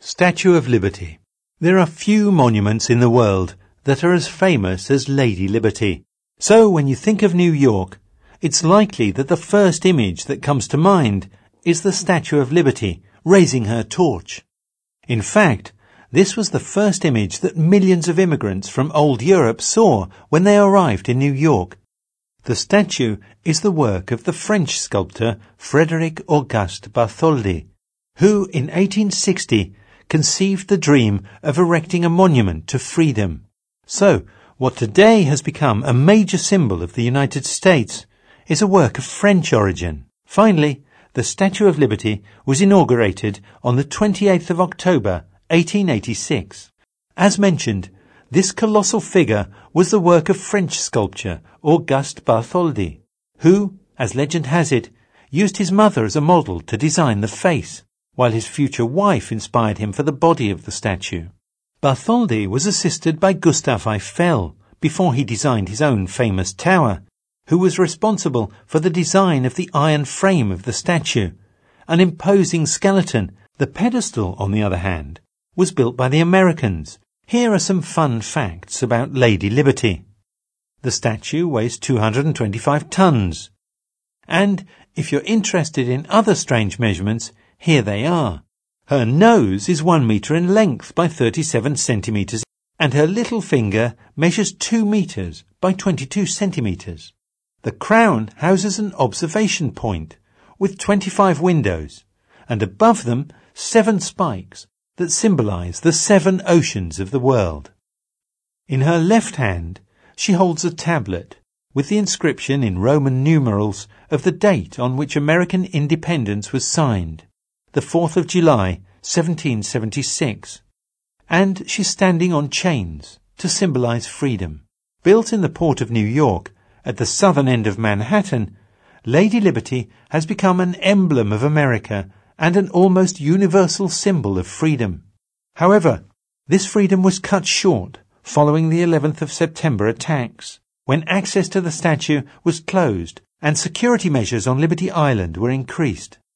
Statue of Liberty. There are few monuments in the world that are as famous as Lady Liberty. So when you think of New York, it's likely that the first image that comes to mind is the Statue of Liberty raising her torch. In fact, this was the first image that millions of immigrants from old Europe saw when they arrived in New York. The statue is the work of the French sculptor Frédéric Auguste Bartholdi, who in 1860 conceived the dream of erecting a monument to freedom. So, what today has become a major symbol of the United States is a work of French origin. Finally, the Statue of Liberty was inaugurated on the 28th of October, 1886. As mentioned, this colossal figure was the work of French sculptor Auguste Bartholdi, who, as legend has it, used his mother as a model to design the face, while his future wife inspired him for the body of the statue. Bartholdi was assisted by Gustave Eiffel before he designed his own famous tower, who was responsible for the design of the iron frame of the statue. An imposing skeleton. The pedestal, on the other hand, was built by the Americans. Here are some fun facts about Lady Liberty. The statue weighs 225 tons. And if you're interested in other strange measurements, here they are. Her nose is 1 meter in length by 37 centimeters, and her little finger measures 2 meters by 22 centimeters. The crown houses an observation point with 25 windows, and above them 7 spikes that symbolize the 7 oceans of the world. In her left hand, she holds a tablet with the inscription in Roman numerals of the date on which American independence was signed, the 4th of July, 1776. And she's standing on chains to symbolize freedom. Built in the port of New York, at the southern end of Manhattan, Lady Liberty has become an emblem of America and an almost universal symbol of freedom. However, this freedom was cut short following the 11th of September attacks, when access to the statue was closed and security measures on Liberty Island were increased.